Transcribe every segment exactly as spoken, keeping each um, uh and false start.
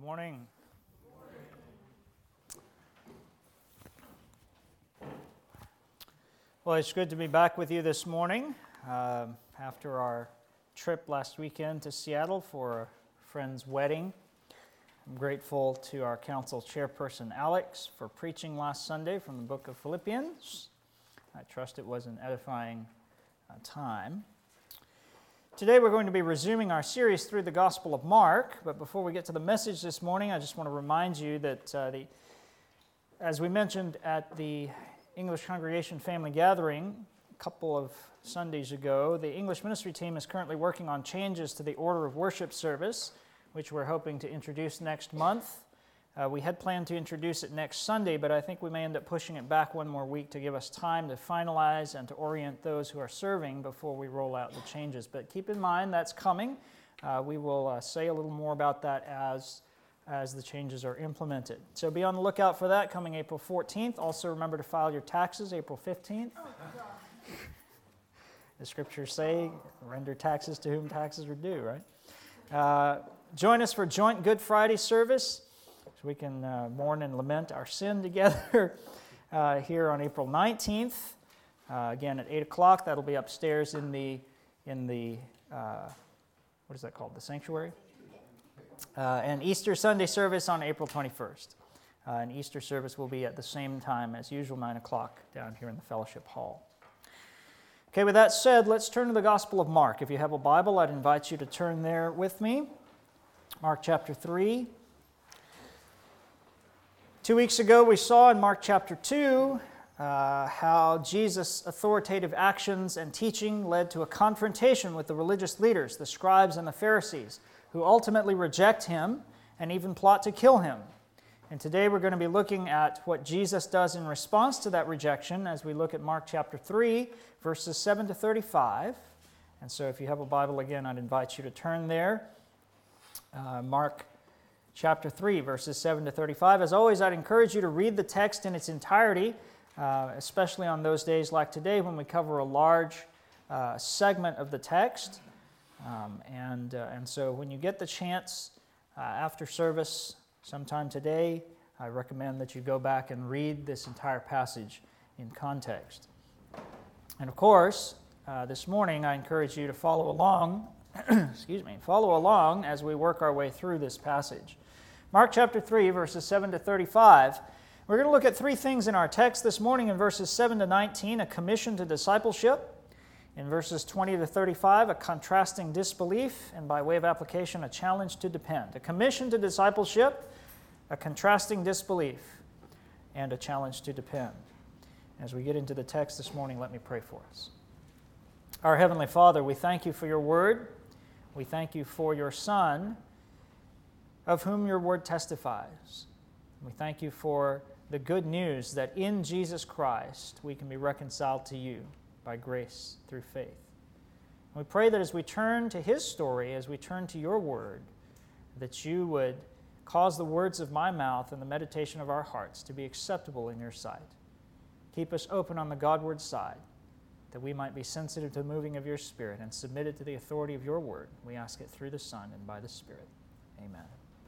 morning. Well, it's good to be back with you this morning uh, after our trip last weekend to Seattle for a friend's wedding. I'm grateful to our council chairperson, Alex, for preaching last Sunday from the book of Philippians. I trust it was an edifying uh, time. Today we're going to be resuming our series through the Gospel of Mark, but before we get to the message this morning, I just want to remind you that uh, the, as we mentioned at the English Congregation Family Gathering a couple of Sundays ago, the English ministry team is currently working on changes to the order of worship service, which we're hoping to introduce next month. Uh, we had planned to introduce it next Sunday, but I think we may end up pushing it back one more week to give us time to finalize and to orient those who are serving before we roll out the changes. But keep in mind that's coming. Uh, we will uh, say a little more about that as, as the changes are implemented. So be on the lookout for that coming April fourteenth. Also remember to file your taxes April fifteenth. Oh, the scriptures say, render taxes to whom taxes are due, right? Uh, join us for joint Good Friday service, so we can uh, mourn and lament our sin together uh, here on April nineteenth. Uh, again, at eight o'clock, that'll be upstairs in the, in the uh, what is that called, the sanctuary? Uh, and Easter Sunday service on April twenty-first. Uh, and Easter service will be at the same time as usual, nine o'clock, down here in the fellowship hall. Okay, with that said, let's turn to the Gospel of Mark. If you have a Bible, I'd invite you to turn there with me. Mark chapter three. Two weeks ago, we saw in Mark chapter two uh, how Jesus' authoritative actions and teaching led to a confrontation with the religious leaders, the scribes and the Pharisees, who ultimately reject him and even plot to kill him. And today we're going to be looking at what Jesus does in response to that rejection as we look at Mark chapter three, verses seven to thirty-five. And so if you have a Bible, again, I'd invite you to turn there. Uh, Mark chapter three, verses seven to thirty-five. As always, I'd encourage you to read the text in its entirety, uh, especially on those days like today when we cover a large uh, segment of the text. Um, and, uh, and so when you get the chance uh, after service sometime today, I recommend that you go back and read this entire passage in context. And of course, uh, this morning I encourage you to follow along, excuse me, follow along as we work our way through this passage. Mark chapter three, verses seven to thirty-five. We're going to look at three things in our text this morning. In verses seven to nineteen, a commission to discipleship. In verses twenty to thirty-five, a contrasting disbelief. And by way of application, a challenge to depend. A commission to discipleship, a contrasting disbelief, and a challenge to depend. As we get into the text this morning, let me pray for us. Our Heavenly Father, we thank you for your word. We thank you for your Son, of whom your word testifies. We thank you for the good news that in Jesus Christ we can be reconciled to you by grace through faith. We pray that as we turn to his story, as we turn to your word, that you would cause the words of my mouth and the meditation of our hearts to be acceptable in your sight. Keep us open on the Godward side, that we might be sensitive to the moving of your Spirit and submitted to the authority of your word. We ask it through the Son and by the Spirit. Amen.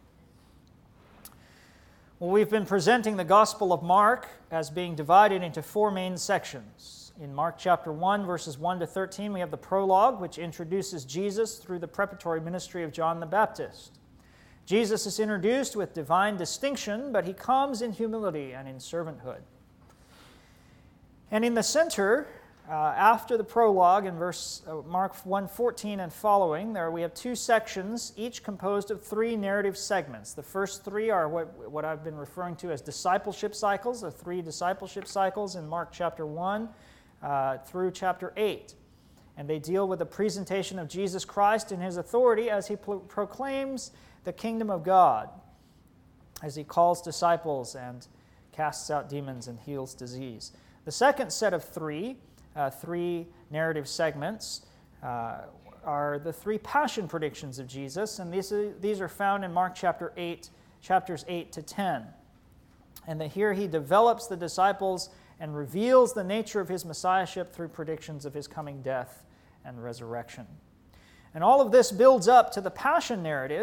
Well, we've been presenting the Gospel of Mark as being divided into four main sections. In Mark chapter one, verses one to thirteen, we have the prologue, which introduces Jesus through the preparatory ministry of John the Baptist. Jesus is introduced with divine distinction, but he comes in humility and in servanthood. And in the center, uh, after the prologue, in verse uh, Mark one fourteen and following, there we have two sections, each composed of three narrative segments. The first three are what, what I've been referring to as discipleship cycles, the three discipleship cycles in Mark chapter one uh, through chapter eight. And they deal with the presentation of Jesus Christ and his authority as he pro- proclaims the kingdom of God, as he calls disciples and casts out demons and heals disease. The second set of three, uh, three narrative segments, uh, are the three passion predictions of Jesus, and these are, these are found in Mark chapter eight, chapters eight to ten. And that here he develops the disciples and reveals the nature of his messiahship through predictions of his coming death and resurrection. And all of this builds up to the passion narrative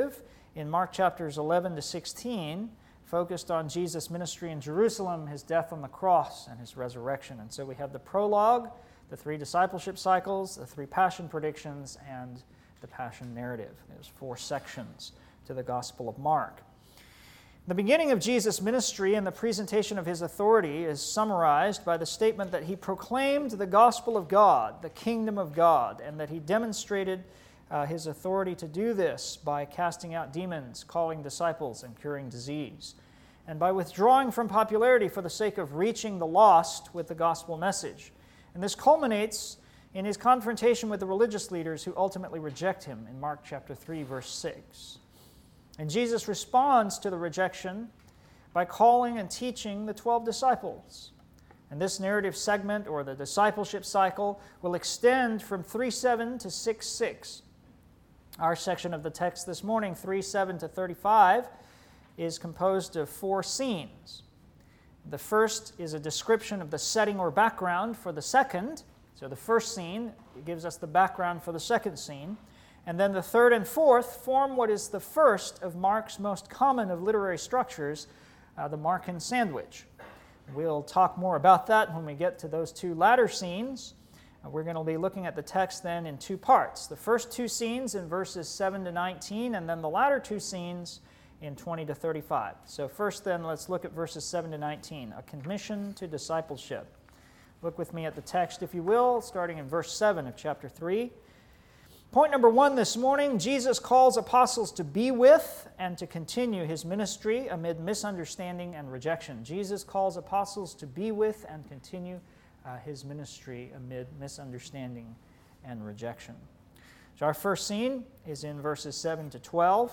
in Mark chapters eleven to sixteen focused on Jesus' ministry in Jerusalem, his death on the cross, and his resurrection. And so we have the prologue, the three discipleship cycles, the three passion predictions, and the passion narrative. There's four sections to the Gospel of Mark. The beginning of Jesus' ministry and the presentation of his authority is summarized by the statement that he proclaimed the gospel of God, the kingdom of God, and that he demonstrated uh, his authority to do this by casting out demons, calling disciples, and curing disease, and by withdrawing from popularity for the sake of reaching the lost with the gospel message. And this culminates in his confrontation with the religious leaders who ultimately reject him in Mark chapter three, verse six. And Jesus responds to the rejection by calling and teaching the twelve disciples. And this narrative segment, or the discipleship cycle, will extend from three seven to six six. Our section of the text this morning, three seven to thirty-five, is composed of four scenes. The first is a description of the setting or background for the second. So the first scene gives us the background for the second scene. And then the third and fourth form what is the first of Mark's most common of literary structures, uh, the Markan sandwich. We'll talk more about that when we get to those two latter scenes. Uh, we're going to be looking at the text then in two parts. The first two scenes in verses seven to nineteen, and then the latter two scenes in twenty to thirty-five. So first then, let's look at verses seven to nineteen, a commission to discipleship. Look with me at the text, if you will, starting in verse seven of chapter three. Point number one this morning, Jesus calls apostles to be with and to continue his ministry amid misunderstanding and rejection. Jesus calls apostles to be with and continue uh, his ministry amid misunderstanding and rejection. So our first scene is in verses seven to twelve.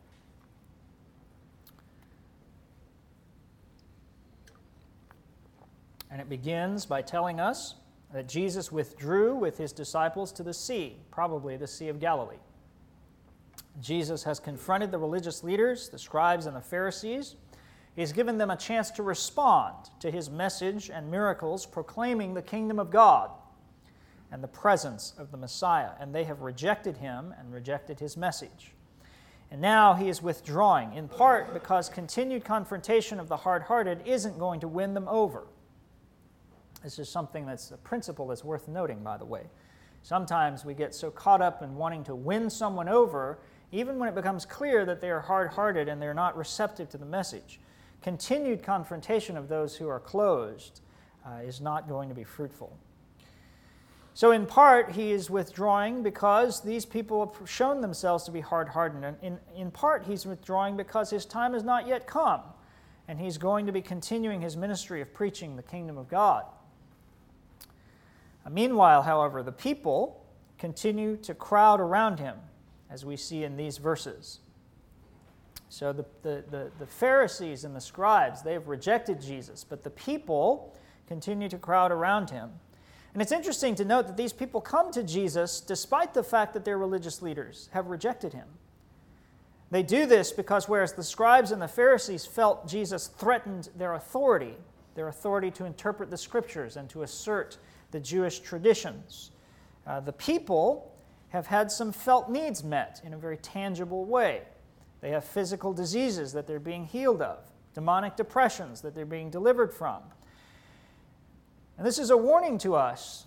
And it begins by telling us that Jesus withdrew with his disciples to the sea, probably the Sea of Galilee. Jesus has confronted the religious leaders, the scribes and the Pharisees. He's given them a chance to respond to his message and miracles proclaiming the kingdom of God and the presence of the Messiah, and they have rejected him and rejected his message. And now he is withdrawing, in part because continued confrontation of the hard-hearted isn't going to win them over. This is something that's a principle that's worth noting, by the way. Sometimes we get so caught up in wanting to win someone over, even when it becomes clear that they are hard-hearted and they're not receptive to the message. Continued confrontation of those who are closed uh, is not going to be fruitful. So in part, he is withdrawing because these people have shown themselves to be hard-hearted. And in, in part, he's withdrawing because his time has not yet come, and he's going to be continuing his ministry of preaching the kingdom of God. Uh, meanwhile, however, the people continue to crowd around him, as we see in these verses. So the, the, the, the Pharisees and the scribes, they have rejected Jesus, but the people continue to crowd around him. And it's interesting to note that these people come to Jesus despite the fact that their religious leaders have rejected him. They do this because whereas the scribes and the Pharisees felt Jesus threatened their authority, their authority to interpret the scriptures and to assert the Jewish traditions, uh, the people have had some felt needs met in a very tangible way. They have physical diseases that they're being healed of, demonic depressions that they're being delivered from. And this is a warning to us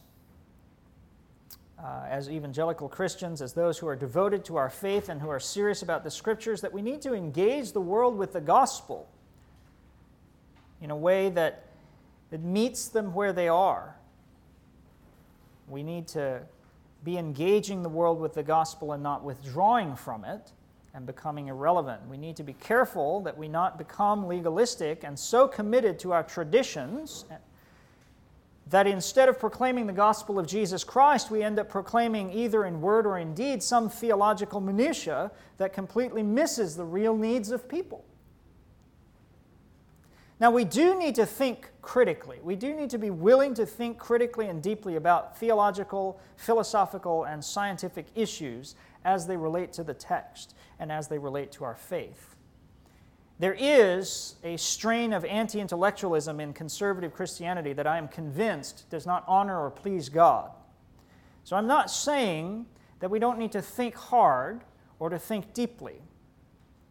uh, as evangelical Christians, as those who are devoted to our faith and who are serious about the Scriptures, that we need to engage the world with the gospel in a way that, that meets them where they are. We need to be engaging the world with the gospel and not withdrawing from it and becoming irrelevant. We need to be careful that we not become legalistic and so committed to our traditions that instead of proclaiming the gospel of Jesus Christ, we end up proclaiming either in word or in deed some theological minutia that completely misses the real needs of people. Now, we do need to think critically. We do need to be willing to think critically and deeply about theological, philosophical, and scientific issues as they relate to the text and as they relate to our faith. There is a strain of anti-intellectualism in conservative Christianity that I am convinced does not honor or please God. So I'm not saying that we don't need to think hard or to think deeply.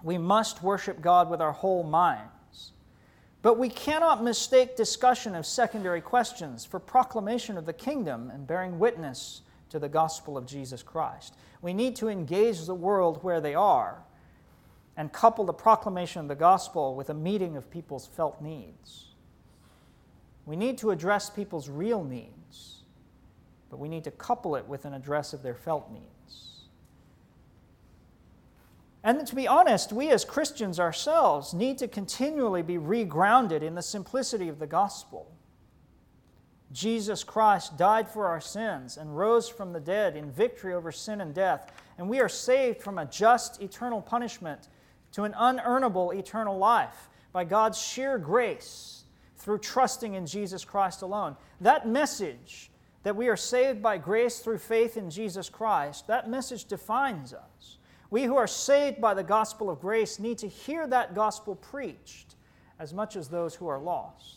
We must worship God with our whole minds. But we cannot mistake discussion of secondary questions for proclamation of the kingdom and bearing witness to the gospel of Jesus Christ. We need to engage the world where they are and couple the proclamation of the gospel with a meeting of people's felt needs. We need to address people's real needs, but we need to couple it with an address of their felt needs. And to be honest, we as Christians ourselves need to continually be regrounded in the simplicity of the gospel. Jesus Christ died for our sins and rose from the dead in victory over sin and death, and we are saved from a just eternal punishment to an unearnable eternal life by God's sheer grace through trusting in Jesus Christ alone. That message, that we are saved by grace through faith in Jesus Christ, that message defines us. We who are saved by the gospel of grace need to hear that gospel preached as much as those who are lost.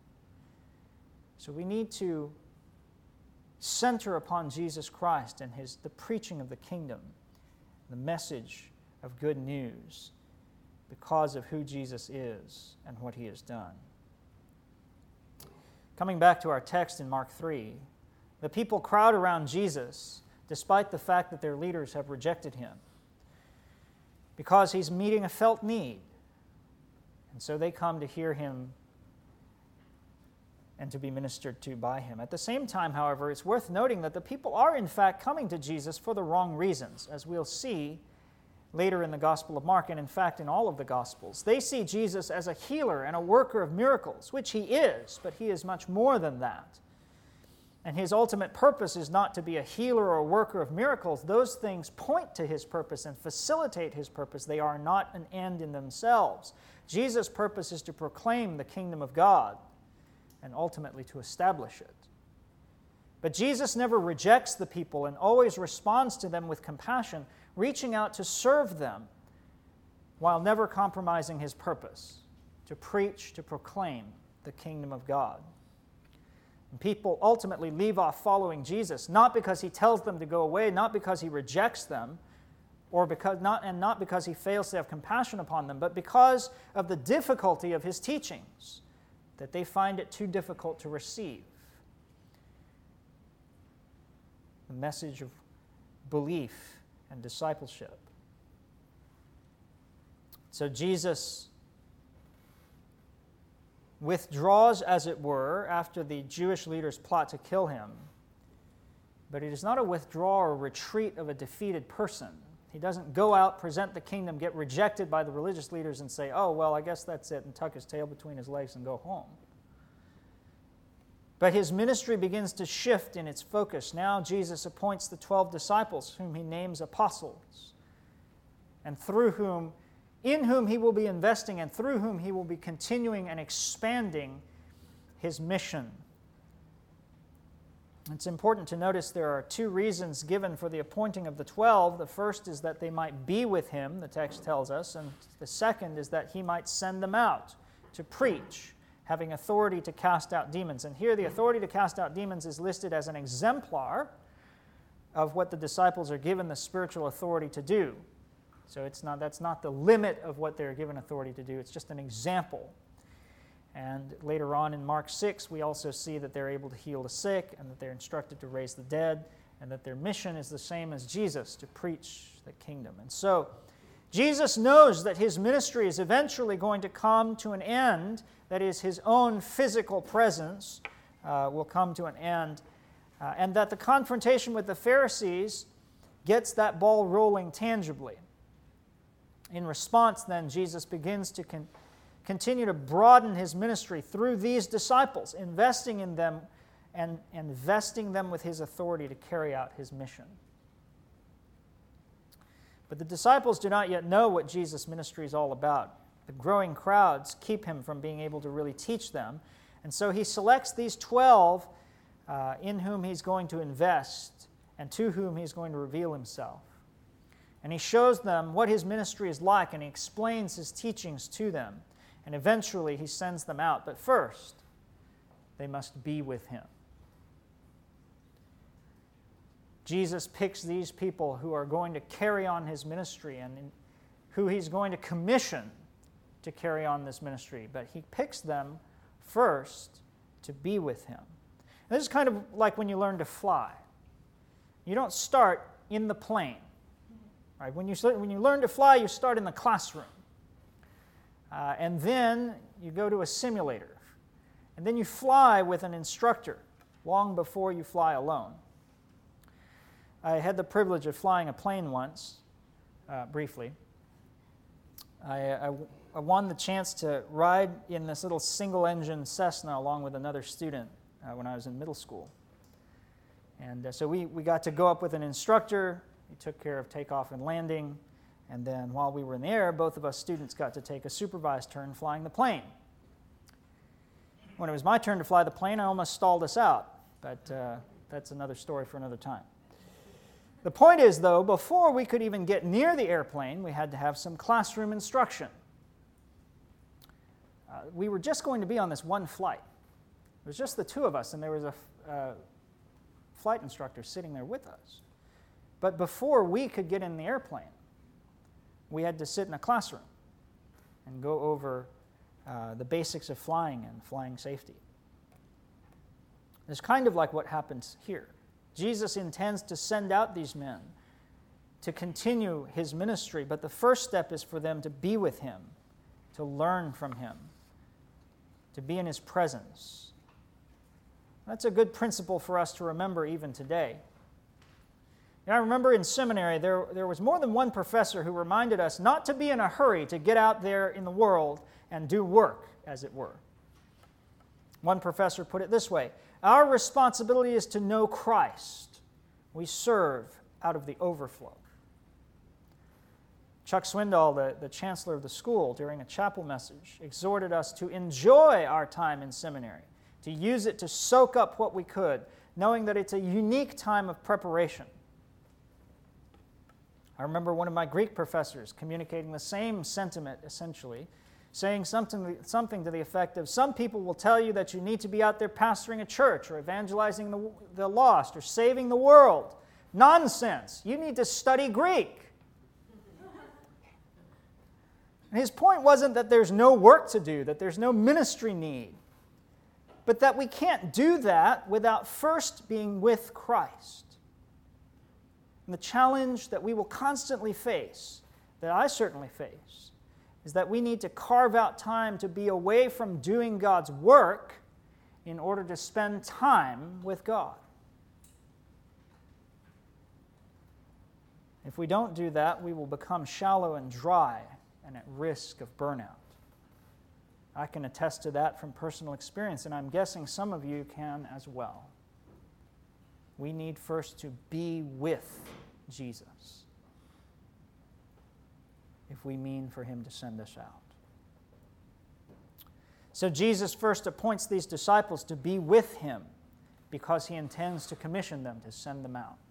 So we need to center upon Jesus Christ and his, the preaching of the kingdom, the message of good news because of who Jesus is and what he has done. Coming back to our text in Mark three, the people crowd around Jesus despite the fact that their leaders have rejected him, because he's meeting a felt need. And so they come to hear him and to be ministered to by him. At the same time, however, it's worth noting that the people are in fact coming to Jesus for the wrong reasons, as we'll see later in the Gospel of Mark, and in fact in all of the Gospels. They see Jesus as a healer and a worker of miracles, which he is, but he is much more than that. And his ultimate purpose is not to be a healer or a worker of miracles. Those things point to his purpose and facilitate his purpose. They are not an end in themselves. Jesus' purpose is to proclaim the kingdom of God and ultimately to establish it. But Jesus never rejects the people and always responds to them with compassion, reaching out to serve them while never compromising his purpose, to preach, to proclaim the kingdom of God. And people ultimately leave off following Jesus, not because he tells them to go away, not because he rejects them, or because not, and not because he fails to have compassion upon them, but because of the difficulty of his teachings, that they find it too difficult to receive. The message of belief and discipleship. So Jesus withdraws, as it were, after the Jewish leaders plot to kill him. But it is not a withdrawal or retreat of a defeated person. He doesn't go out, present the kingdom, get rejected by the religious leaders and say, oh, well, I guess that's it, and tuck his tail between his legs and go home. But his ministry begins to shift in its focus. Now Jesus appoints the twelve disciples, whom he names apostles, and through whom in whom he will be investing and through whom he will be continuing and expanding his mission. It's important to notice there are two reasons given for the appointing of the twelve. The first is that they might be with him, the text tells us, and the second is that he might send them out to preach, having authority to cast out demons. And here the authority to cast out demons is listed as an exemplar of what the disciples are given the spiritual authority to do. So it's not, that's not the limit of what they're given authority to do. It's just an example. And later on in Mark six, we also see that they're able to heal the sick and that they're instructed to raise the dead and that their mission is the same as Jesus, to preach the kingdom. And so Jesus knows that his ministry is eventually going to come to an end, that is, his own physical presence uh, will come to an end, uh, and that the confrontation with the Pharisees gets that ball rolling tangibly. In response, then, Jesus begins to con- continue to broaden his ministry through these disciples, investing in them and investing them with his authority to carry out his mission. But the disciples do not yet know what Jesus' ministry is all about. The growing crowds keep him from being able to really teach them, and so he selects these twelve uh, in whom he's going to invest and to whom he's going to reveal himself. And he shows them what his ministry is like, and he explains his teachings to them. And eventually he sends them out. But first, they must be with him. Jesus picks these people who are going to carry on his ministry and who he's going to commission to carry on this ministry, but he picks them first to be with him. And this is kind of like when you learn to fly. You don't start in the plane. Right? When you start, when you learn to fly, you start in the classroom. Uh, and then you go to a simulator. And then you fly with an instructor long before you fly alone. I had the privilege of flying a plane once, uh, briefly. I, I, I won the chance to ride in this little single-engine Cessna along with another student uh, when I was in middle school. And uh, so we, we got to go up with an instructor. He took care of takeoff and landing. And then while we were in the air, both of us students got to take a supervised turn flying the plane. When it was my turn to fly the plane, I almost stalled us out. But uh, that's another story for another time. The point is, though, before we could even get near the airplane, we had to have some classroom instruction. Uh, we were just going to be on this one flight. It was just the two of us, and there was a uh, flight instructor sitting there with us. But before we could get in the airplane, we had to sit in a classroom and go over uh, the basics of flying and flying safety. It's kind of like what happens here. Jesus intends to send out these men to continue his ministry, but the first step is for them to be with him, to learn from him, to be in his presence. That's a good principle for us to remember even today. And I remember in seminary, there, there was more than one professor who reminded us not to be in a hurry to get out there in the world and do work, as it were. One professor put it this way: our responsibility is to know Christ. We serve out of the overflow. Chuck Swindoll, the, the chancellor of the school, during a chapel message, exhorted us to enjoy our time in seminary, to use it to soak up what we could, knowing that it's a unique time of preparation. I remember one of my Greek professors communicating the same sentiment, essentially, saying something, something to the effect of, some people will tell you that you need to be out there pastoring a church or evangelizing the, the lost or saving the world. Nonsense. You need to study Greek. And his point wasn't that there's no work to do, that there's no ministry need, but that we can't do that without first being with Christ. And the challenge that we will constantly face, that I certainly face, is that we need to carve out time to be away from doing God's work in order to spend time with God. If we don't do that, we will become shallow and dry and at risk of burnout. I can attest to that from personal experience, and I'm guessing some of you can as well. We need first to be with Jesus if we mean for him to send us out. So Jesus first appoints these disciples to be with him because he intends to commission them to send them out.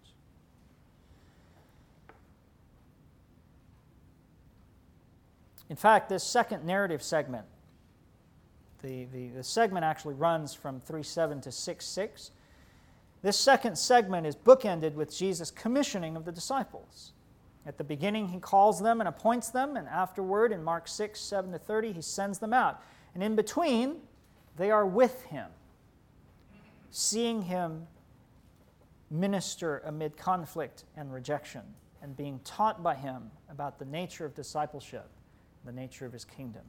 In fact, this second narrative segment, the, the, the segment actually runs from three seven to six six. This second segment is bookended with Jesus' commissioning of the disciples. At the beginning, he calls them and appoints them, and afterward, in Mark six seven to thirty, he sends them out. And in between, they are with him, seeing him minister amid conflict and rejection, and being taught by him about the nature of discipleship, the nature of his kingdom.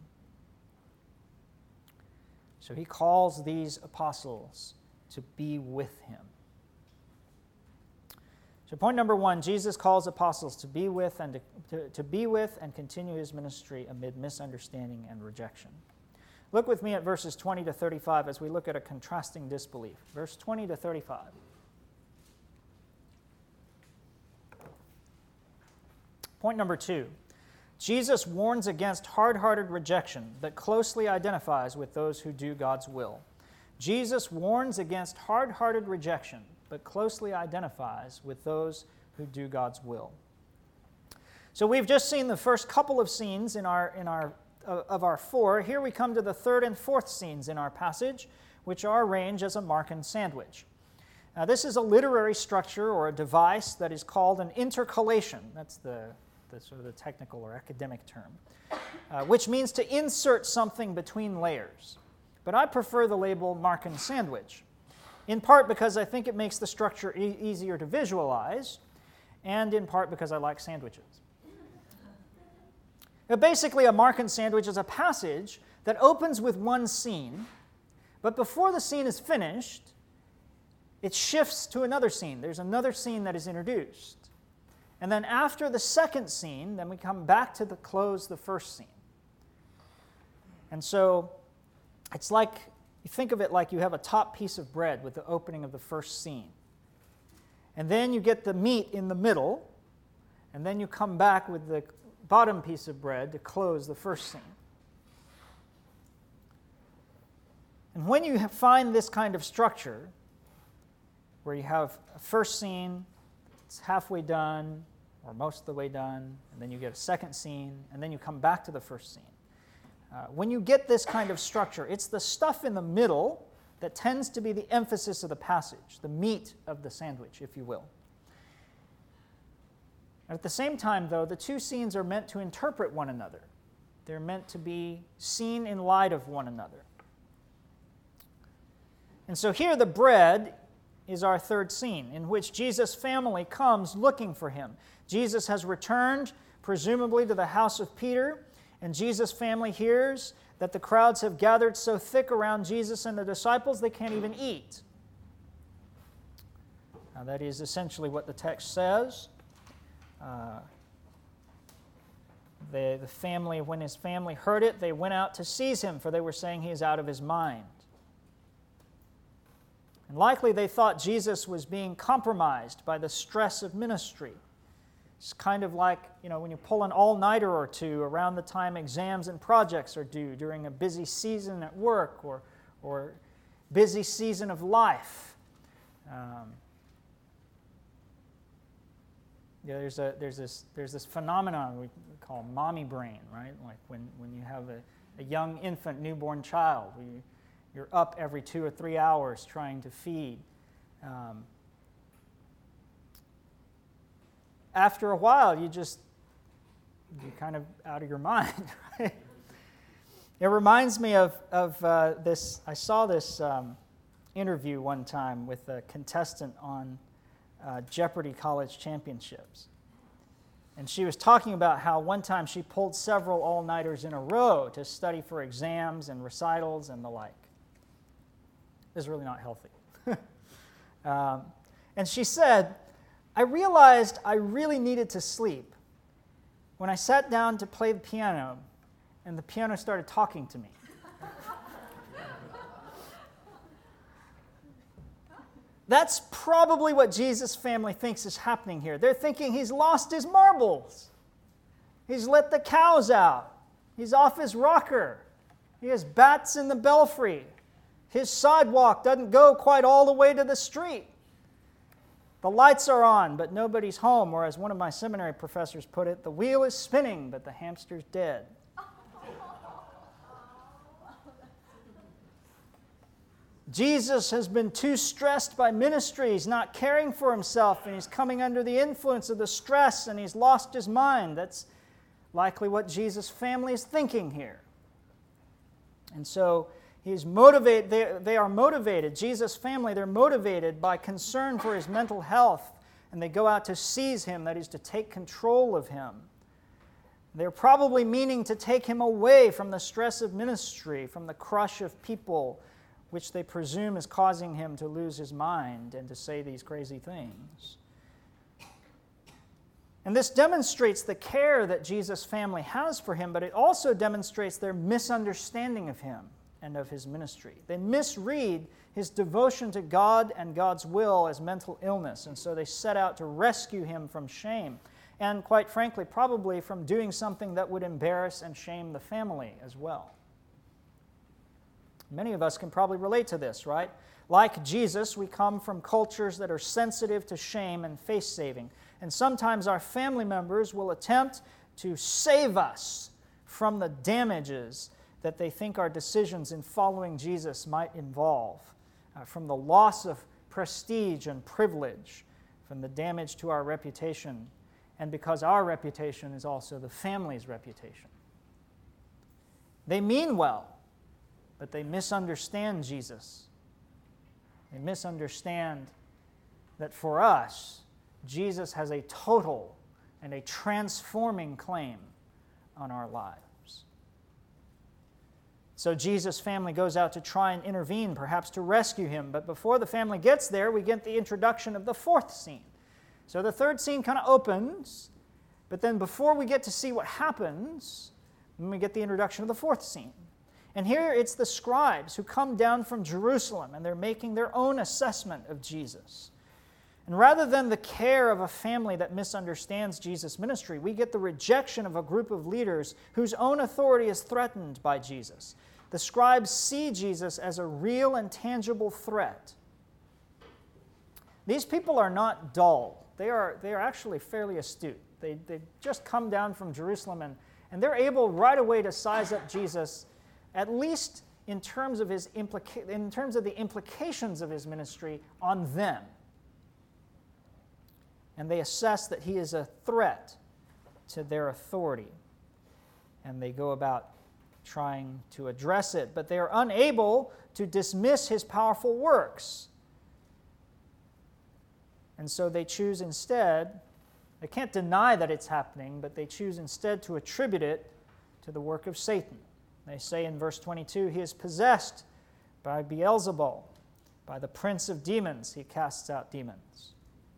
So he calls these apostles to be with him. So point number one, Jesus calls apostles to be with and to, to, to be with and continue his ministry amid misunderstanding and rejection. Look with me at verses twenty to thirty-five as we look at a contrasting disbelief. Verse twenty to thirty-five. Point number two, Jesus warns against hard-hearted rejection that closely identifies with those who do God's will. Jesus warns against hard-hearted rejection but closely identifies with those who do God's will. So we've just seen the first couple of scenes in our, in our, uh, of our four. Here we come to the third and fourth scenes in our passage, which are arranged as a Markan sandwich. Now, this is a literary structure or a device that is called an intercalation. That's the, the sort of the technical or academic term, uh, which means to insert something between layers. But I prefer the label Markan sandwich, in part because I think it makes the structure e- easier to visualize, and in part because I like sandwiches. Now, basically, a Markan sandwich is a passage that opens with one scene, but before the scene is finished, it shifts to another scene. There's another scene that is introduced. And then after the second scene, then we come back to the close the first scene. And so it's like, you think of it like you have a top piece of bread with the opening of the first scene. And then you get the meat in the middle, and then you come back with the bottom piece of bread to close the first scene. And when you find this kind of structure, where you have a first scene, it's halfway done, or most of the way done, and then you get a second scene, and then you come back to the first scene. Uh, when you get this kind of structure, it's the stuff in the middle that tends to be the emphasis of the passage, the meat of the sandwich, if you will. At the same time, though, the two scenes are meant to interpret one another. They're meant to be seen in light of one another. And so here the bread is our third scene, in which Jesus' family comes looking for him. Jesus has returned, presumably to the house of Peter, and Jesus' family hears that the crowds have gathered so thick around Jesus and the disciples they can't even eat. Now, that is essentially what the text says. Uh, the, the family, when his family heard it, they went out to seize him, for they were saying he is out of his mind. And likely they thought Jesus was being compromised by the stress of ministry. It's kind of like, you know, when you pull an all-nighter or two around the time exams and projects are due during a busy season at work or, or busy season of life. Um, yeah, there's a there's this there's this phenomenon we call mommy brain, right? Like when, when you have a, a young infant, newborn child, we, you're up every two or three hours trying to feed. Um, after a while, you just, you're kind of out of your mind, right? It reminds me of, of uh, this, I saw this um, interview one time with a contestant on uh, Jeopardy College Championships. And she was talking about how one time she pulled several all-nighters in a row to study for exams and recitals and the like. Is really not healthy. um, and she said, I realized I really needed to sleep when I sat down to play the piano and the piano started talking to me. That's probably what Jesus' family thinks is happening here. They're thinking he's lost his marbles. He's let the cows out. He's off his rocker. He has bats in the belfry. His sidewalk doesn't go quite all the way to the street. The lights are on, but nobody's home, or as one of my seminary professors put it, the wheel is spinning, but the hamster's dead. Jesus has been too stressed by ministry. He's not caring for himself, and he's coming under the influence of the stress, and he's lost his mind. That's likely what Jesus' family is thinking here. And so he's motivated, they, they are motivated, Jesus' family, they're motivated by concern for his mental health, and they go out to seize him, that is, to take control of him. They're probably meaning to take him away from the stress of ministry, from the crush of people, which they presume is causing him to lose his mind and to say these crazy things. And this demonstrates the care that Jesus' family has for him, but it also demonstrates their misunderstanding of him and of his ministry. They misread his devotion to God and God's will as mental illness, and so they set out to rescue him from shame, and quite frankly, probably from doing something that would embarrass and shame the family as well. Many of us can probably relate to this, right? Like Jesus, we come from cultures that are sensitive to shame and face-saving, and sometimes our family members will attempt to save us from the damages that they think our decisions in following Jesus might involve, uh, from the loss of prestige and privilege, from the damage to our reputation, and because our reputation is also the family's reputation. They mean well, but they misunderstand Jesus. They misunderstand that for us, Jesus has a total and a transforming claim on our lives. So Jesus' family goes out to try and intervene, perhaps to rescue him. But before the family gets there, we get the introduction of the fourth scene. So the third scene kind of opens, but then before we get to see what happens, then we get the introduction of the fourth scene. And here it's the scribes who come down from Jerusalem, and they're making their own assessment of Jesus. And rather than the care of a family that misunderstands Jesus' ministry, we get the rejection of a group of leaders whose own authority is threatened by Jesus. The scribes see Jesus as a real and tangible threat. These people are not dull. They are, they are actually fairly astute. They, they've just come down from Jerusalem, and, and they're able right away to size up Jesus, at least in terms of his implica- in terms of the implications of his ministry on them. And they assess that he is a threat to their authority. And they go about trying to address it, but they are unable to dismiss his powerful works. And so they choose instead, they can't deny that it's happening, but they choose instead to attribute it to the work of Satan. They say in verse twenty-two, he is possessed by Beelzebul, by the prince of demons, he casts out demons.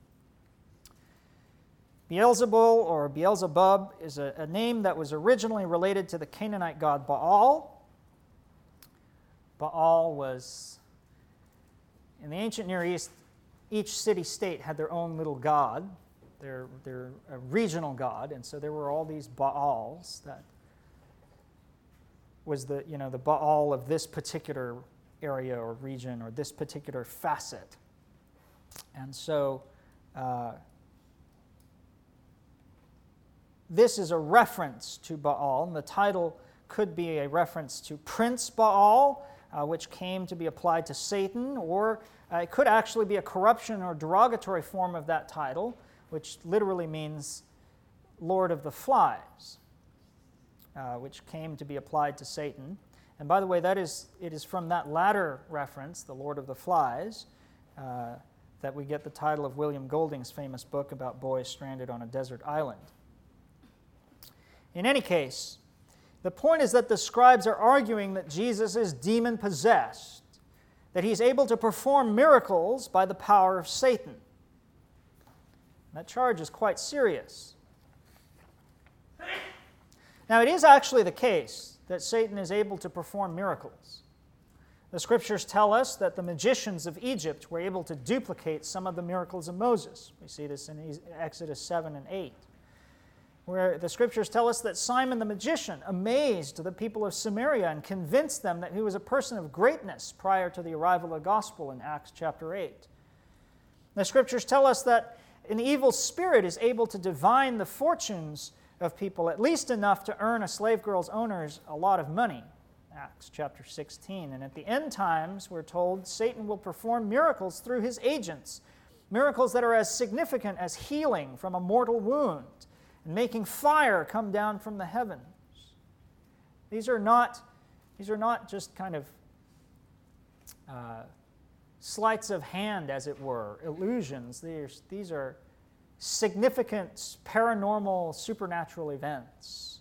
Beelzebul, or Beelzebub, is a, a name that was originally related to the Canaanite god Baal. Baal was, in the ancient Near East, each city-state had their own little god, their, their a regional god, and so there were all these Baals that was the, you know, the Baal of this particular area or region or this particular facet. And so uh, this is a reference to Baal, and the title could be a reference to Prince Baal, uh, which came to be applied to Satan, or uh, it could actually be a corruption or derogatory form of that title, which literally means Lord of the Flies, uh, which came to be applied to Satan. And by the way, that is it is from that latter reference, the Lord of the Flies, uh, that we get the title of William Golding's famous book about boys stranded on a desert island. In any case, the point is that the scribes are arguing that Jesus is demon-possessed, that he's able to perform miracles by the power of Satan. That charge is quite serious. Now, it is actually the case that Satan is able to perform miracles. The Scriptures tell us that the magicians of Egypt were able to duplicate some of the miracles of Moses. We see this in Exodus seven and eight. Where the Scriptures tell us that Simon the magician amazed the people of Samaria and convinced them that he was a person of greatness prior to the arrival of the gospel in Acts chapter eight. The Scriptures tell us that an evil spirit is able to divine the fortunes of people, at least enough to earn a slave girl's owners a lot of money, Acts chapter sixteen. And at the end times, we're told, Satan will perform miracles through his agents, miracles that are as significant as healing from a mortal wound, and making fire come down from the heavens. These are not, these are not just kind of uh, sleights of hand, as it were, illusions. These, these are significant paranormal, supernatural events.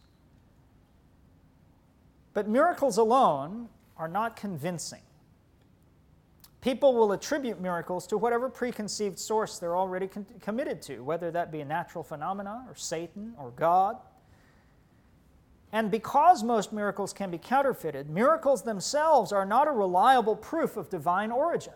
But miracles alone are not convincing. People will attribute miracles to whatever preconceived source they're already con- committed to, whether that be a natural phenomena or Satan or God. And because most miracles can be counterfeited, miracles themselves are not a reliable proof of divine origin.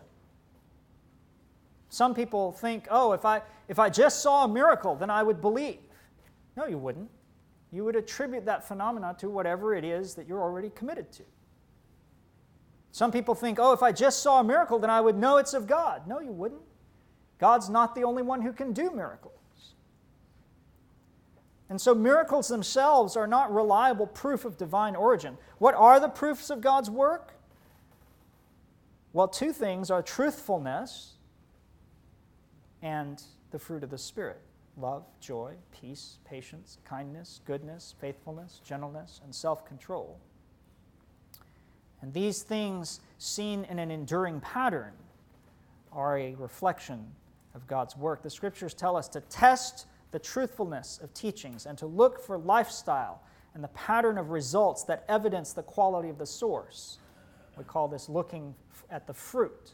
Some people think, oh, if I, if I just saw a miracle, then I would believe. No, you wouldn't. You would attribute that phenomena to whatever it is that you're already committed to. Some people think, oh, if I just saw a miracle, then I would know it's of God. No, you wouldn't. God's not the only one who can do miracles. And so miracles themselves are not reliable proof of divine origin. What are the proofs of God's work? Well, two things are truthfulness and the fruit of the Spirit. love, joy, peace, patience, kindness, goodness, faithfulness, gentleness, and self-control. And these things, seen in an enduring pattern, are a reflection of God's work. The Scriptures tell us to test the truthfulness of teachings and to look for lifestyle and the pattern of results that evidence the quality of the source. We call this looking at the fruit.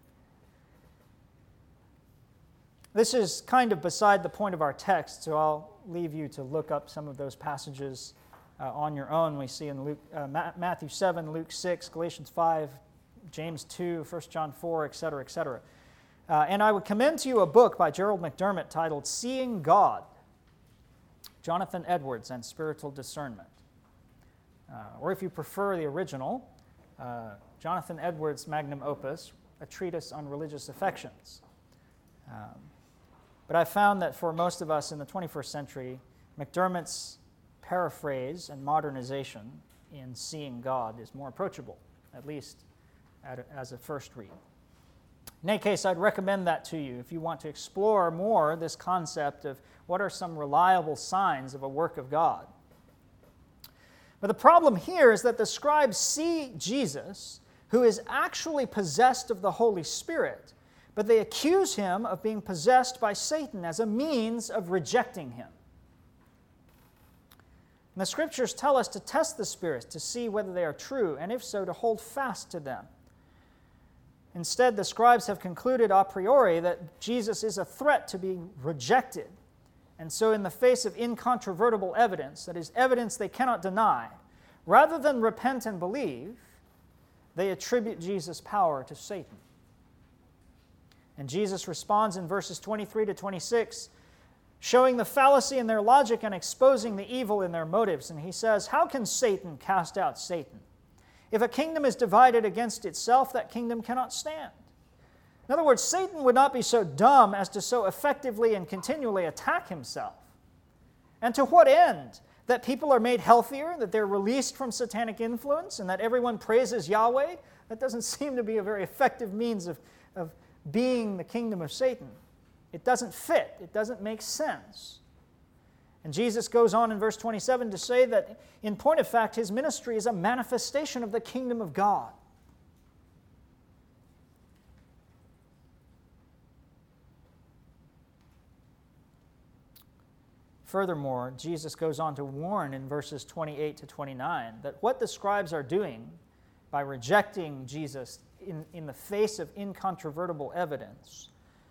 This is kind of beside the point of our text, so I'll leave you to look up some of those passages uh, on your own. We see in Luke, uh, Ma- Matthew seven, Luke six, Galatians five, James two, First John four, et cetera, et cetera. Uh, and I would commend to you a book by Gerald McDermott titled Seeing God, Jonathan Edwards and Spiritual Discernment. Uh, or if you prefer the original, uh, Jonathan Edwards' magnum opus, A Treatise on Religious Affections. Um, but I found that for most of us in the twenty-first century, McDermott's paraphrase and modernization in Seeing God is more approachable, at least at a, as a first read. In any case, I'd recommend that to you if you want to explore more this concept of what are some reliable signs of a work of God. But the problem here is that the scribes see Jesus, who is actually possessed of the Holy Spirit, but they accuse him of being possessed by Satan as a means of rejecting him. And the Scriptures tell us to test the spirits to see whether they are true, and if so, to hold fast to them. Instead, the scribes have concluded a priori that Jesus is a threat to be rejected. And so in the face of incontrovertible evidence, that is, evidence they cannot deny, rather than repent and believe, they attribute Jesus' power to Satan. And Jesus responds in verses twenty-three to twenty-six, showing the fallacy in their logic and exposing the evil in their motives. And he says, "How can Satan cast out Satan? If a kingdom is divided against itself, that kingdom cannot stand." In other words, Satan would not be so dumb as to so effectively and continually attack himself. And to what end? That people are made healthier, that they're released from satanic influence, and that everyone praises Yahweh? That doesn't seem to be a very effective means of, of being the kingdom of Satan. It doesn't fit. It doesn't make sense. And Jesus goes on in verse twenty-seven to say that, in point of fact, his ministry is a manifestation of the kingdom of God. Furthermore, Jesus goes on to warn in verses twenty-eight to twenty-nine that what the scribes are doing by rejecting Jesus in, in the face of incontrovertible evidence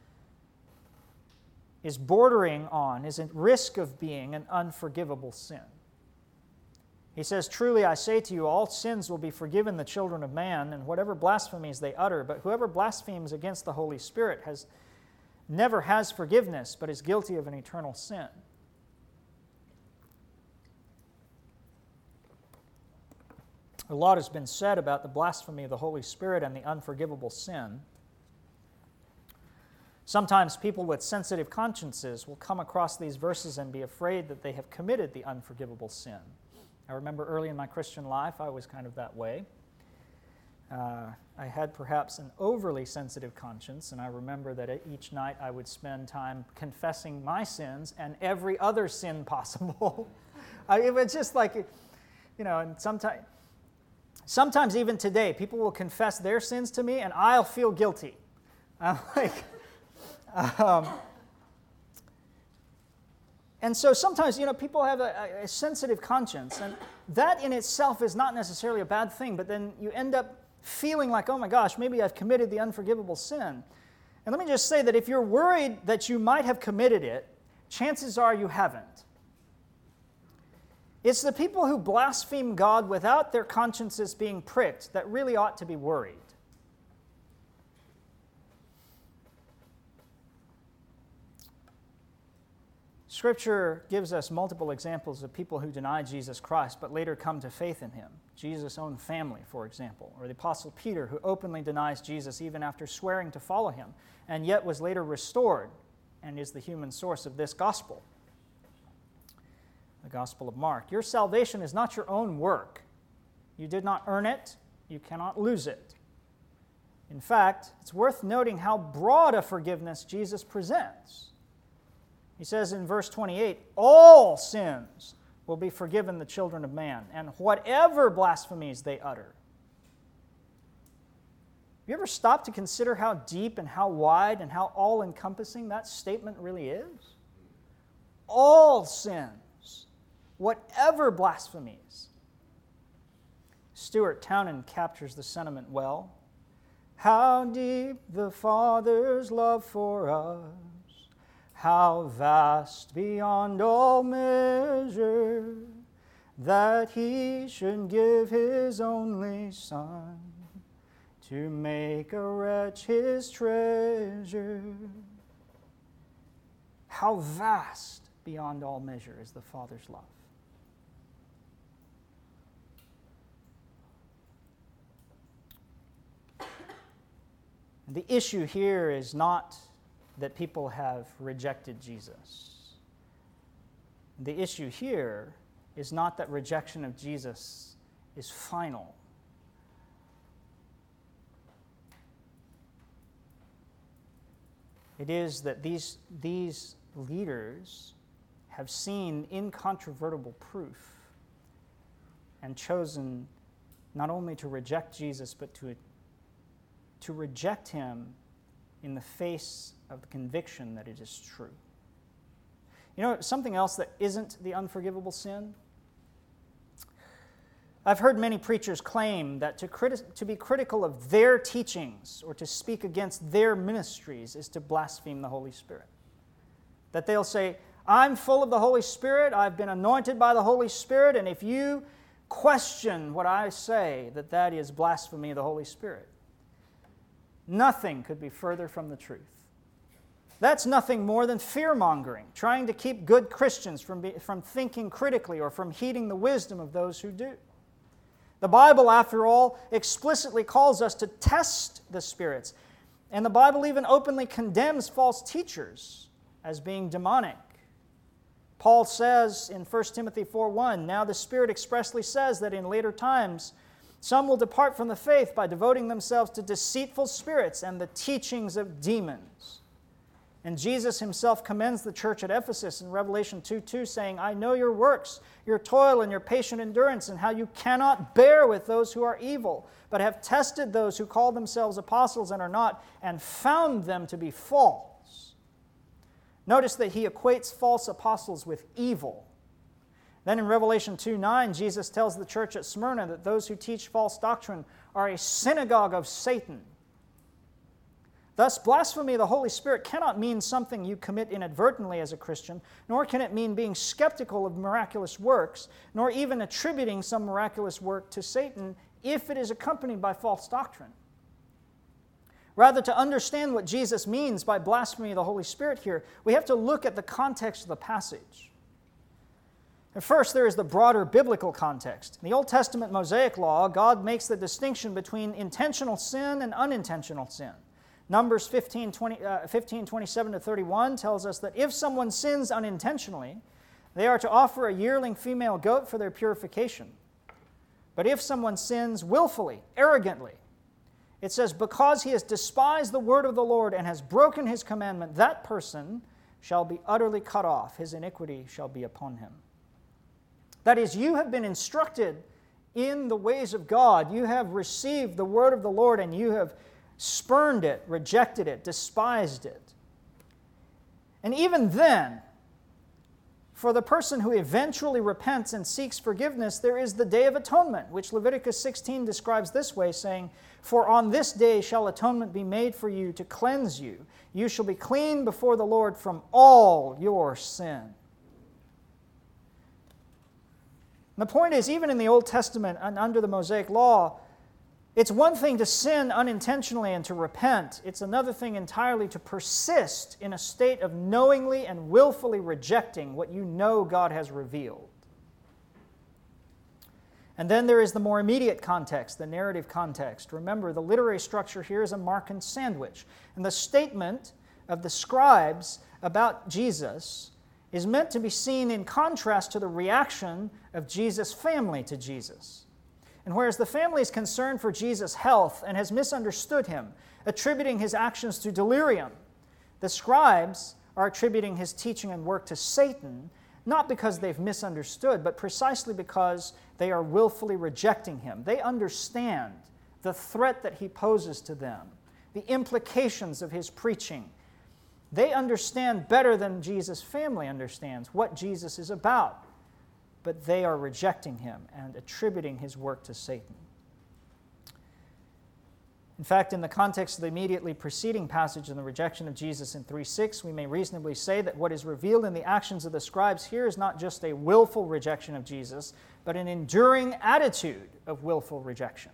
is bordering on, is at risk of being an unforgivable sin. He says, "Truly I say to you, all sins will be forgiven the children of man, and whatever blasphemies they utter, but whoever blasphemes against the Holy Spirit has never has forgiveness, but is guilty of an eternal sin." A lot has been said about the blasphemy of the Holy Spirit and the unforgivable sin. Sometimes people with sensitive consciences will come across these verses and be afraid that they have committed the unforgivable sin. I remember early in my Christian life, I was kind of that way. Uh, I had perhaps an overly sensitive conscience, and I remember that each night I would spend time confessing my sins and every other sin possible. I, it was just like, you know, and sometimes... Sometimes even today, people will confess their sins to me, and I'll feel guilty. I'm like, um, and so sometimes, you know, people have a, a sensitive conscience, and that in itself is not necessarily a bad thing, but then you end up feeling like, oh my gosh, maybe I've committed the unforgivable sin. And let me just say that if you're worried that you might have committed it, chances are you haven't. It's the people who blaspheme God without their consciences being pricked that really ought to be worried. Scripture gives us multiple examples of people who deny Jesus Christ but later come to faith in him. Jesus' own family, for example, or the Apostle Peter, who openly denies Jesus even after swearing to follow him, and yet was later restored and is the human source of this gospel. The Gospel of Mark. Your salvation is not your own work. You did not earn it. You cannot lose it. In fact, it's worth noting how broad a forgiveness Jesus presents. He says in verse twenty-eight, all sins will be forgiven the children of man, and whatever blasphemies they utter. Have you ever stopped to consider how deep and how wide and how all-encompassing that statement really is? All sins, whatever blasphemies. Stuart Townend captures the sentiment well. How deep the Father's love for us, how vast beyond all measure, that He should give His only Son to make a wretch His treasure. How vast beyond all measure is the Father's love. The issue here is not that people have rejected Jesus. The issue here is not that rejection of Jesus is final. It is that these, these leaders have seen incontrovertible proof and chosen not only to reject Jesus, but to, to reject Him in the face of the conviction that it is true. You know, something else that isn't the unforgivable sin? I've heard many preachers claim that to, criti- to be critical of their teachings or to speak against their ministries is to blaspheme the Holy Spirit. That they'll say, I'm full of the Holy Spirit, I've been anointed by the Holy Spirit, and if you question what I say, that that is blasphemy of the Holy Spirit. Nothing could be further from the truth. That's nothing more than fear-mongering, trying to keep good Christians from, be, from thinking critically or from heeding the wisdom of those who do. The Bible, after all, explicitly calls us to test the spirits, and the Bible even openly condemns false teachers as being demonic. Paul says in First Timothy four one, now the Spirit expressly says that in later times some will depart from the faith by devoting themselves to deceitful spirits and the teachings of demons. And Jesus Himself commends the church at Ephesus in Revelation two two, saying, I know your works, your toil and your patient endurance, and how you cannot bear with those who are evil, but have tested those who call themselves apostles and are not, and found them to be false. Notice that He equates false apostles with evil. Then in Revelation two nine, Jesus tells the church at Smyrna that those who teach false doctrine are a synagogue of Satan. Thus, blasphemy of the Holy Spirit cannot mean something you commit inadvertently as a Christian, nor can it mean being skeptical of miraculous works, nor even attributing some miraculous work to Satan if it is accompanied by false doctrine. Rather, to understand what Jesus means by blasphemy of the Holy Spirit here, we have to look at the context of the passage. And first, there is the broader biblical context. In the Old Testament Mosaic law, God makes the distinction between intentional sin and unintentional sin. Numbers fifteen, twenty, uh, fifteen twenty-seven to thirty-one tells us that if someone sins unintentionally, they are to offer a yearling female goat for their purification. But if someone sins willfully, arrogantly, it says, because he has despised the word of the Lord and has broken His commandment, that person shall be utterly cut off. His iniquity shall be upon him. That is, you have been instructed in the ways of God. You have received the word of the Lord and you have spurned it, rejected it, despised it. And even then, for the person who eventually repents and seeks forgiveness, there is the Day of Atonement, which Leviticus sixteen describes this way, saying, for on this day shall atonement be made for you to cleanse you. You shall be clean before the Lord from all your sin. And the point is, even in the Old Testament and under the Mosaic law, it's one thing to sin unintentionally and to repent. It's another thing entirely to persist in a state of knowingly and willfully rejecting what you know God has revealed. And then there is the more immediate context, the narrative context. Remember, the literary structure here is a Markan sandwich. And the statement of the scribes about Jesus is meant to be seen in contrast to the reaction of Jesus' family to Jesus. And whereas the family is concerned for Jesus' health and has misunderstood Him, attributing His actions to delirium, the scribes are attributing his teaching and work to Satan, not because they've misunderstood, but precisely because they are willfully rejecting him. They understand the threat that he poses to them, the implications of his preaching. They understand better than Jesus' family understands what Jesus is about, but they are rejecting him and attributing his work to Satan. In fact, in the context of the immediately preceding passage in the rejection of Jesus in three six, we may reasonably say that what is revealed in the actions of the scribes here is not just a willful rejection of Jesus, but an enduring attitude of willful rejection.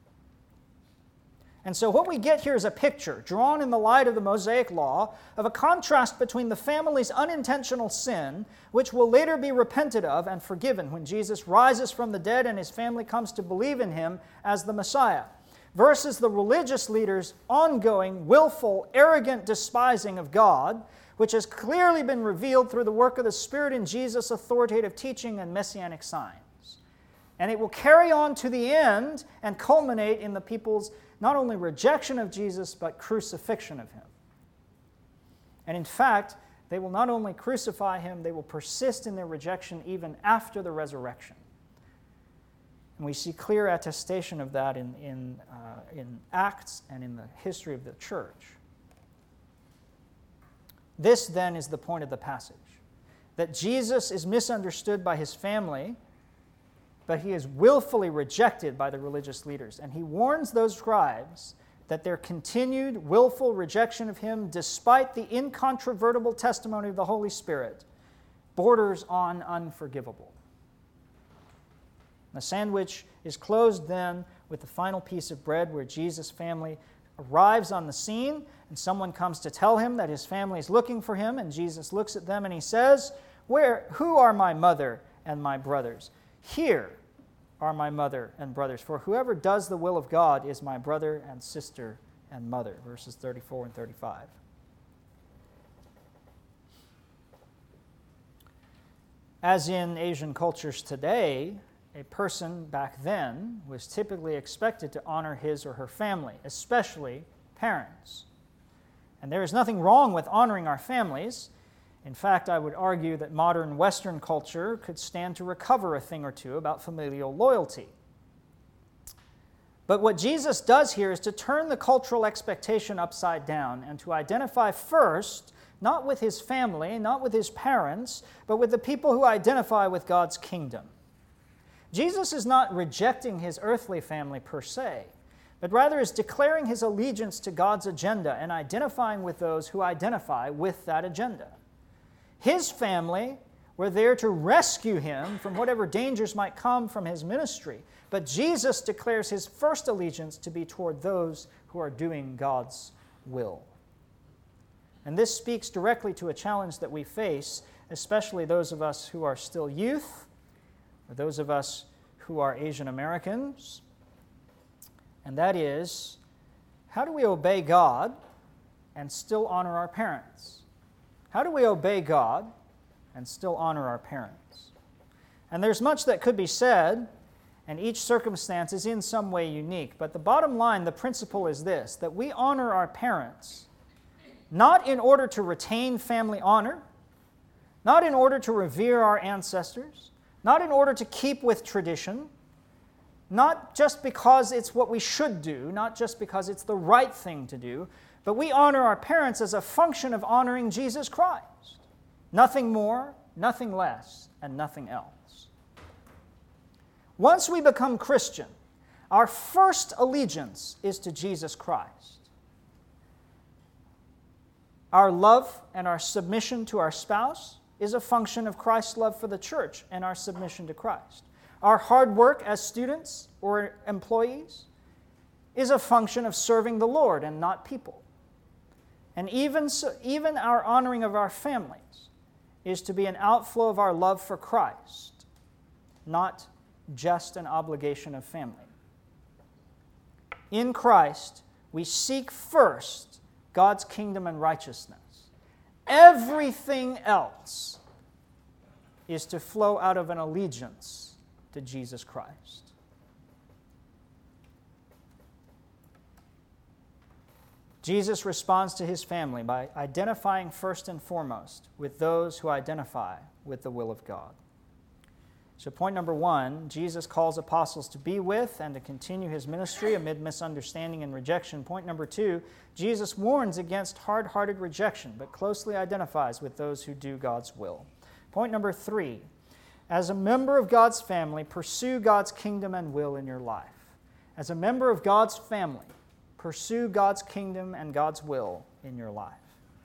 And so what we get here is a picture, drawn in the light of the Mosaic Law, of a contrast between the family's unintentional sin, which will later be repented of and forgiven when Jesus rises from the dead and his family comes to believe in him as the Messiah, versus the religious leaders' ongoing, willful, arrogant despising of God, which has clearly been revealed through the work of the Spirit in Jesus' authoritative teaching and messianic signs. And it will carry on to the end and culminate in the people's not only rejection of Jesus, but crucifixion of him. And in fact, they will not only crucify him, they will persist in their rejection even after the resurrection. And we see clear attestation of that in, in, uh, in Acts and in the history of the church. This, then, is the point of the passage, that Jesus is misunderstood by his family, but he is willfully rejected by the religious leaders. And he warns those scribes that their continued willful rejection of him, despite the incontrovertible testimony of the Holy Spirit, borders on unforgivable. The sandwich is closed then with the final piece of bread where Jesus' family arrives on the scene and someone comes to tell him that his family is looking for him, and Jesus looks at them and he says, "Where? Who are my mother and my brothers? Here are my mother and brothers, for whoever does the will of God is my brother and sister and mother." Verses thirty-four and thirty-five. As in Asian cultures today, a person back then was typically expected to honor his or her family, especially parents. And there is nothing wrong with honoring our families. In fact, I would argue that modern Western culture could stand to recover a thing or two about familial loyalty. But what Jesus does here is to turn the cultural expectation upside down and to identify first, not with his family, not with his parents, but with the people who identify with God's kingdom. Jesus is not rejecting his earthly family per se, but rather is declaring his allegiance to God's agenda and identifying with those who identify with that agenda. His family were there to rescue him from whatever dangers might come from his ministry, but Jesus declares his first allegiance to be toward those who are doing God's will. And this speaks directly to a challenge that we face, especially those of us who are still youth, or those of us who are Asian Americans, and that is, how do we obey God and still honor our parents? How do we obey God and still honor our parents? And there's much that could be said, and each circumstance is in some way unique, but the bottom line, the principle is this, that we honor our parents not in order to retain family honor, not in order to revere our ancestors, not in order to keep with tradition, not just because it's what we should do, not just because it's the right thing to do, but we honor our parents as a function of honoring Jesus Christ. Nothing more, nothing less, and nothing else. Once we become Christian, our first allegiance is to Jesus Christ. Our love and our submission to our spouse is a function of Christ's love for the church and our submission to Christ. Our hard work as students or employees is a function of serving the Lord and not people. And even, so, even our honoring of our families is to be an outflow of our love for Christ, not just an obligation of family. In Christ, we seek first God's kingdom and righteousness. Everything else is to flow out of an allegiance to Jesus Christ. Jesus responds to his family by identifying first and foremost with those who identify with the will of God. So point number one, Jesus calls apostles to be with and to continue his ministry amid misunderstanding and rejection. Point number two, Jesus warns against hard-hearted rejection, but closely identifies with those who do God's will. Point number three, as a member of God's family, pursue God's kingdom and will in your life. As a member of God's family, pursue God's kingdom and God's will in your life.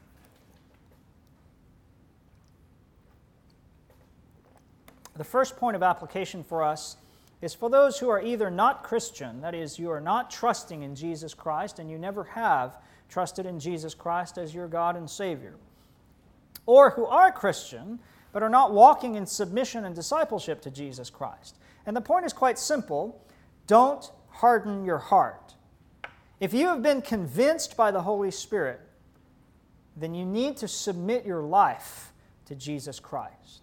The first point of application for us is for those who are either not Christian, that is, you are not trusting in Jesus Christ and you never have trusted in Jesus Christ as your God and Savior, or who are Christian but are not walking in submission and discipleship to Jesus Christ. And the point is quite simple: don't harden your heart. If you have been convinced by the Holy Spirit, then you need to submit your life to Jesus Christ.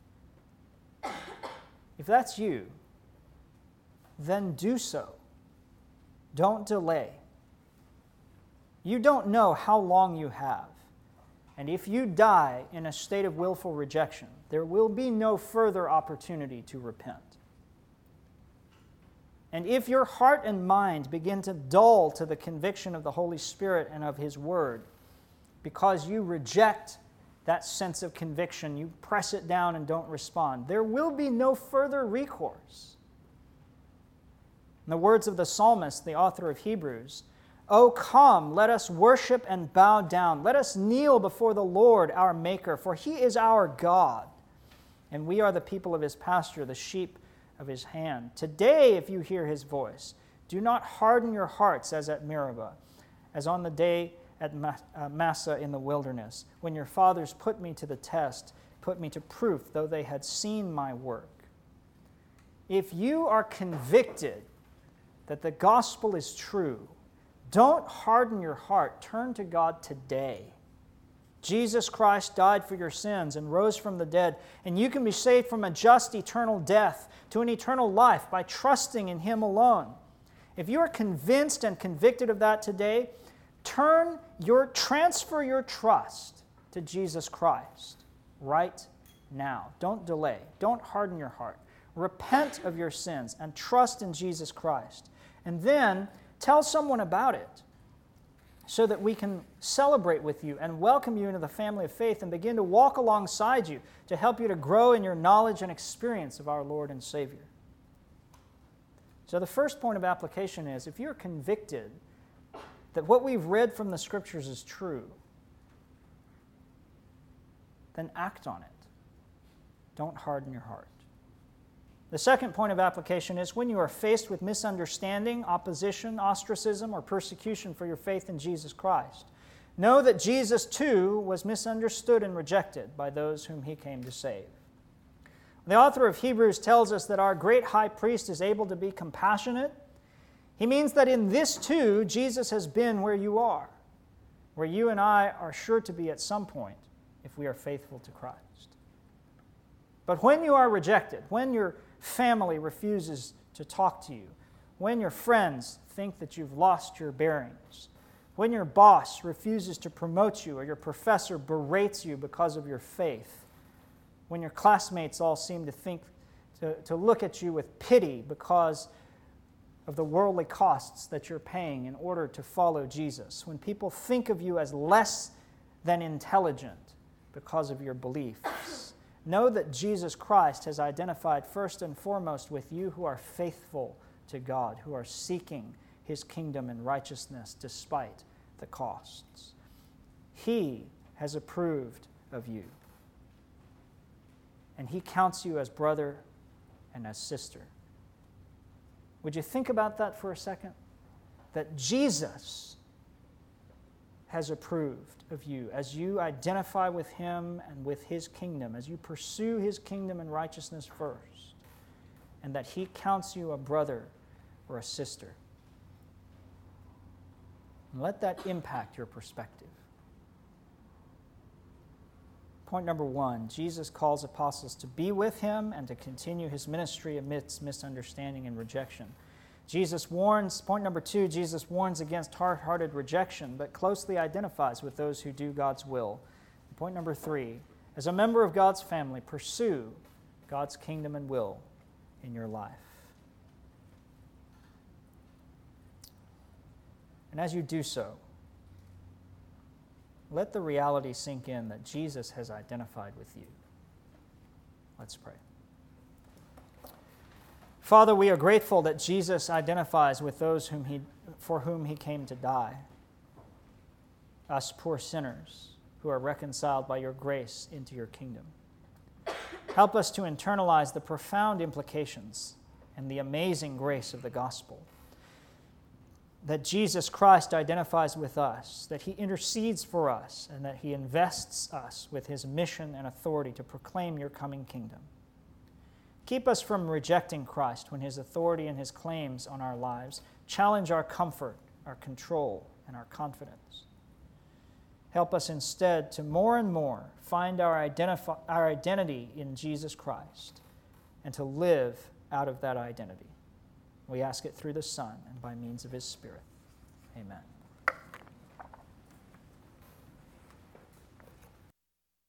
If that's you, then do so. Don't delay. You don't know how long you have. And if you die in a state of willful rejection, there will be no further opportunity to repent. And if your heart and mind begin to dull to the conviction of the Holy Spirit and of His Word, because you reject that sense of conviction, you press it down and don't respond, there will be no further recourse. In the words of the psalmist, the author of Hebrews, "O come, let us worship and bow down. Let us kneel before the Lord our Maker, for He is our God, and we are the people of His pasture, the sheep of His hand. Today, if you hear His voice, do not harden your hearts as at Meribah, as on the day at Massah in the wilderness, when your fathers put me to the test, put me to proof, though they had seen my work." If you are convicted that the gospel is true, don't harden your heart. Turn to God today. Jesus Christ died for your sins and rose from the dead, and you can be saved from a just eternal death to an eternal life by trusting in Him alone. If you are convinced and convicted of that today, turn your, transfer your trust to Jesus Christ right now. Don't delay. Don't harden your heart. Repent of your sins and trust in Jesus Christ. And then tell someone about it so that we can celebrate with you and welcome you into the family of faith and begin to walk alongside you to help you to grow in your knowledge and experience of our Lord and Savior. So the first point of application is, if you're convicted that what we've read from the Scriptures is true, then act on it. Don't harden your heart. The second point of application is, when you are faced with misunderstanding, opposition, ostracism, or persecution for your faith in Jesus Christ, know that Jesus too was misunderstood and rejected by those whom He came to save. The author of Hebrews tells us that our great high priest is able to be compassionate. He means that in this too, Jesus has been where you are, where you and I are sure to be at some point if we are faithful to Christ. But when you are rejected, when your family refuses to talk to you, when your friends think that you've lost your bearings, when your boss refuses to promote you or your professor berates you because of your faith, when your classmates all seem to think to, to look at you with pity because of the worldly costs that you're paying in order to follow Jesus, when people think of you as less than intelligent because of your beliefs, know that Jesus Christ has identified first and foremost with you who are faithful to God, who are seeking His kingdom and righteousness despite the costs. He has approved of you, and He counts you as brother and as sister. Would you think about that for a second? That Jesus has approved of you as you identify with Him and with His kingdom, as you pursue His kingdom and righteousness first, and that He counts you a brother or a sister. And let that impact your perspective. Point number one, Jesus calls apostles to be with Him and to continue His ministry amidst misunderstanding and rejection. Jesus warns, point number two, Jesus warns against hard-hearted rejection, but closely identifies with those who do God's will. Point number three, as a member of God's family, pursue God's kingdom and will in your life. And as you do so, let the reality sink in that Jesus has identified with you. Let's pray. Father, we are grateful that Jesus identifies with those whom he, for whom he came to die, us poor sinners who are reconciled by your grace into your kingdom. Help us to internalize the profound implications and the amazing grace of the gospel, that Jesus Christ identifies with us, that he intercedes for us, and that he invests us with his mission and authority to proclaim your coming kingdom. Keep us from rejecting Christ when his authority and his claims on our lives challenge our comfort, our control, and our confidence. Help us instead to more and more find our, identifi- our identity in Jesus Christ and to live out of that identity. We ask it through the Son and by means of his Spirit. Amen.